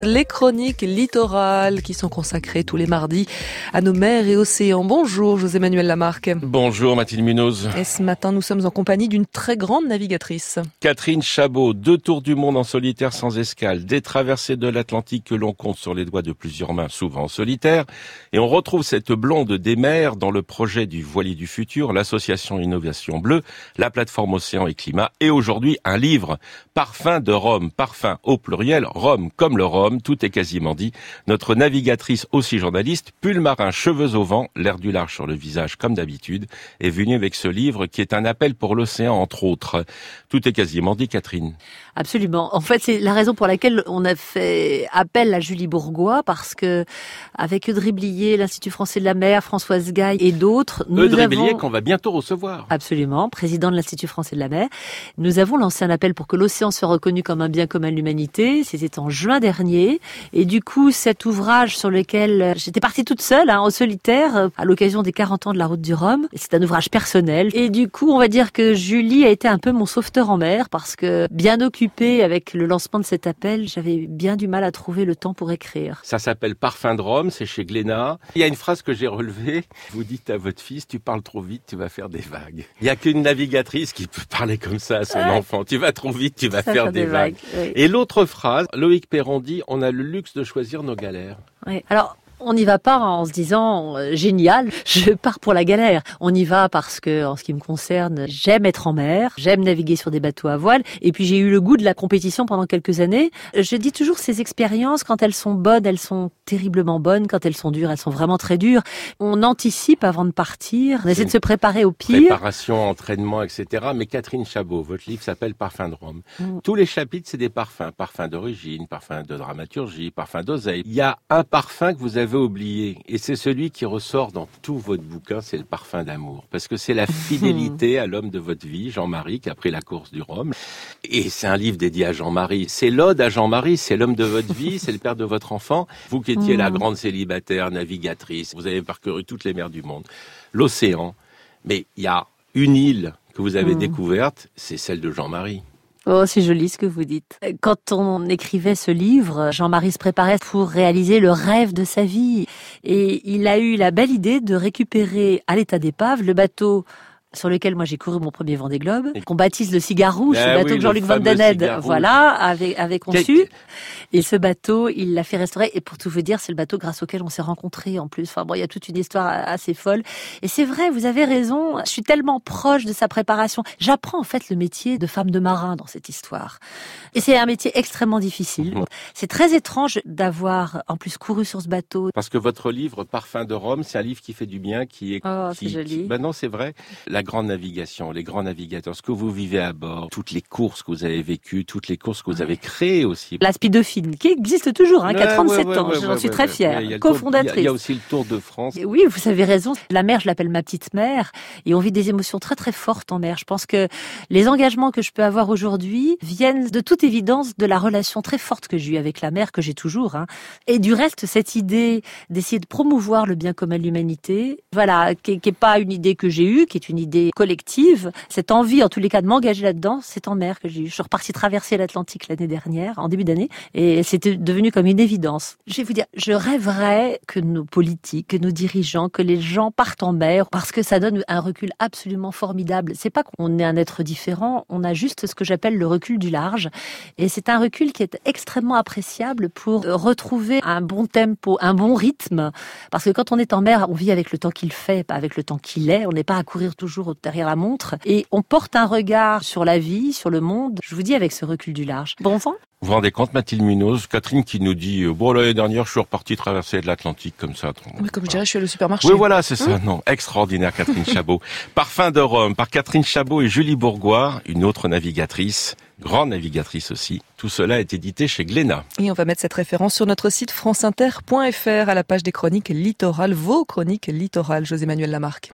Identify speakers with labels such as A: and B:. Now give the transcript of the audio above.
A: Les chroniques littorales qui sont consacrées tous les mardis à nos mers et océans. Bonjour José-Manuel Lamarque.
B: Bonjour Mathilde Munoz.
A: Et ce matin, nous sommes en compagnie d'une très grande navigatrice.
B: Catherine Chabot, 2 tours du monde en solitaire sans escale, des traversées de l'Atlantique que l'on compte sur les doigts de plusieurs mains, souvent en solitaire. Et on retrouve cette blonde des mers dans le projet du Voilier du Futur, l'association Innovation Bleue, la plateforme Océan et Climat, et aujourd'hui un livre, Parfum de Rome, parfum au pluriel, Rome comme le Rhum. Tout est quasiment dit. Notre navigatrice, aussi journaliste, pull marin, cheveux au vent, l'air du large sur le visage comme d'habitude, est venue avec ce livre qui est un appel pour l'océan, entre autres. Tout est quasiment dit, Catherine.
C: Absolument. En fait, c'est la raison pour laquelle on a fait appel à Julie Bourgois, parce que avec Eudry Blier, l'Institut français de la mer, Françoise Gaille et d'autres,
B: Eudry Blier qu'on va bientôt recevoir.
C: Absolument, président de l'Institut français de la mer. Nous avons lancé un appel pour que l'océan soit reconnu comme un bien commun de l'humanité. C'était en juin dernier. Et du coup, cet ouvrage sur lequel j'étais partie toute seule, en solitaire, à l'occasion des 40 ans de la route du Rhum. C'est un ouvrage personnel. Et du coup, on va dire que Julie a été un peu mon sauveteur en mer, parce que bien occupée avec le lancement de cet appel, j'avais bien du mal à trouver le temps pour écrire.
B: Ça s'appelle Parfum de Rome, c'est chez Glénat. Il y a une phrase que j'ai relevée. Vous dites à votre fils, tu parles trop vite, tu vas faire des vagues. Il n'y a qu'une navigatrice qui peut parler comme ça à son enfant. Tu vas trop vite, tu vas faire des vagues. Oui. Et l'autre phrase, Loïc Perron dit, on a le luxe de choisir nos galères.
C: Oui. Alors, on n'y va pas en se disant génial, je pars pour la galère. On y va parce que, en ce qui me concerne, j'aime être en mer, j'aime naviguer sur des bateaux à voile, et puis j'ai eu le goût de la compétition pendant quelques années. Je dis toujours, ces expériences, quand elles sont bonnes, elles sont terriblement bonnes. Quand elles sont dures, elles sont vraiment très dures. On anticipe avant de partir, on essaie de se préparer au pire.
B: Préparation, entraînement, etc. Mais Catherine Chabot, votre livre s'appelle Parfum de Rome. Tous les chapitres, c'est des parfums. Parfum d'origine, parfum de dramaturgie, parfum d'oseille. Il y a un parfum que vous avez oublié, et c'est celui qui ressort dans tout votre bouquin, c'est le parfum d'amour. Parce que c'est la fidélité à l'homme de votre vie, Jean-Marie, qui a pris la course du Rhum. Et c'est un livre dédié à Jean-Marie. C'est l'ode à Jean-Marie, c'est l'homme de votre vie, c'est le père de votre enfant. Vous qui étiez la grande célibataire, navigatrice, vous avez parcouru toutes les mers du monde, l'océan. Mais il y a une île que vous avez découverte, c'est celle de Jean-Marie.
C: Oh, c'est joli ce que vous dites. Quand on écrivait ce livre, Jean-Marie se préparait pour réaliser le rêve de sa vie. Et il a eu la belle idée de récupérer à l'état d'épave le bateau sur lequel moi j'ai couru mon premier Vendée Globe, qu'on baptise le Cigare-Rouge, ce bateau que Jean-Luc Van Den avait conçu. Et ce bateau, il l'a fait restaurer. Et pour tout vous dire, c'est le bateau grâce auquel on s'est rencontrés en plus. Enfin bon, il y a toute une histoire assez folle. Et c'est vrai, vous avez raison. Je suis tellement proche de sa préparation. J'apprends en fait le métier de femme de marin dans cette histoire. Et c'est un métier extrêmement difficile. C'est très étrange d'avoir en plus couru sur ce bateau.
B: Parce que votre livre Parfum de Rome, c'est un livre qui fait du bien, qui est...
C: c'est joli.
B: Ben non, c'est vrai. La grande navigation, les grands navigateurs, ce que vous vivez à bord, toutes les courses que vous avez vécues, toutes les courses que vous avez créées aussi.
C: La speedophile, qui existe toujours, qui a 37 ans. J'en suis très fière, cofondatrice.
B: Il y a aussi le Tour de France.
C: Et oui, vous avez raison. La mer, je l'appelle ma petite mer. Et on vit des émotions très très fortes en mer. Je pense que les engagements que je peux avoir aujourd'hui viennent de toute évidence de la relation très forte que j'ai eue avec la mer, que j'ai toujours. Et du reste, cette idée d'essayer de promouvoir le bien commun de l'humanité, voilà, qui est pas une idée que j'ai eue, qui est une idée collective, cette envie en tous les cas de m'engager là-dedans, c'est en mer que j'ai eu. Je suis repartie traverser l'Atlantique l'année dernière, en début d'année, et c'était devenu comme une évidence. Je vais vous dire, je rêverais que nos politiques, que nos dirigeants, que les gens partent en mer, parce que ça donne un recul absolument formidable. C'est pas qu'on est un être différent, on a juste ce que j'appelle le recul du large, et c'est un recul qui est extrêmement appréciable pour retrouver un bon tempo, un bon rythme, parce que quand on est en mer, on vit avec le temps qu'il fait, pas avec le temps qu'il est, on n'est pas à courir toujours derrière la montre, et on porte un regard sur la vie, sur le monde, je vous dis, avec ce recul du large. Bon sang ?
B: Vous vous rendez compte, Mathilde Munoz, Catherine qui nous dit bon, l'année dernière, je suis reparti traverser de l'Atlantique comme ça.
A: Mais comme je dirais, je suis allée au supermarché.
B: Oui, voilà, c'est ça. Non, extraordinaire, Catherine Chabot. Parfum de Rome, par Catherine Chabot et Julie Bourgois, une autre navigatrice, grande navigatrice aussi. Tout cela est édité chez Glénat.
A: Et on va mettre cette référence sur notre site franceinter.fr à la page des chroniques littorales, vos chroniques littorales, José-Manuel Lamarque.